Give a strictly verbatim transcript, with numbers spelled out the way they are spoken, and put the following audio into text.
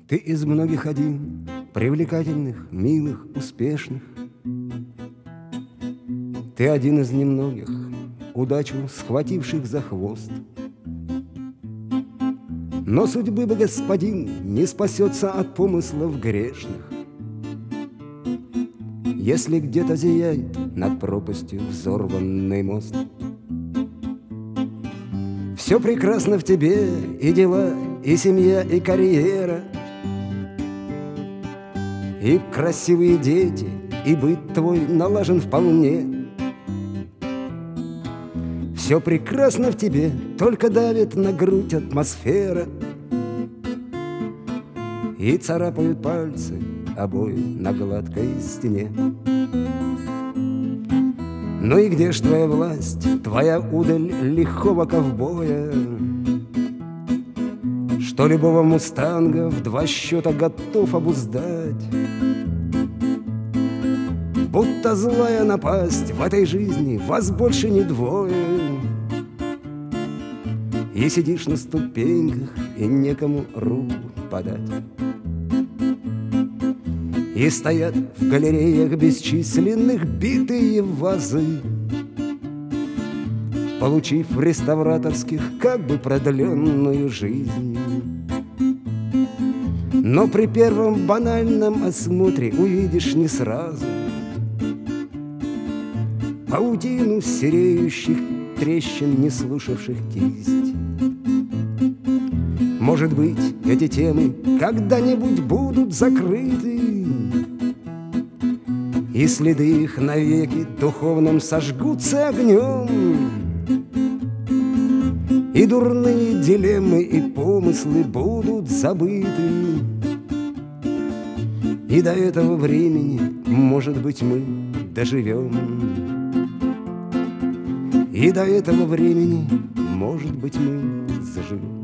Ты из многих один, привлекательных, милых, успешных. Ты один из немногих, удачу схвативших за хвост. Но судьбы бы господин не спасется от помыслов грешных. Если где-то зияет над пропастью взорванный мост. Все прекрасно в тебе, и дела, и семья, и карьера, и красивые дети, и быт твой налажен вполне. Все прекрасно в тебе, только давит на грудь атмосфера, и царапают пальцы обои на гладкой стене. Ну и где ж твоя власть, твоя удаль лихого ковбоя, что любого мустанга в два счета готов обуздать? Будто злая напасть в этой жизни вас больше не двое, и сидишь на ступеньках, и некому руку подать. И стоят в галереях бесчисленных битые вазы, получив в реставраторских как бы продленную жизнь. Но при первом банальном осмотре увидишь не сразу паутину сереющих трещин, не слушавших кисть. Может быть, эти темы когда-нибудь будут закрыты, и следы их навеки духовным сожгутся огнем, и дурные дилеммы и помыслы будут забыты. И до этого времени, может быть, мы доживем. И до этого времени, может быть, мы заживем.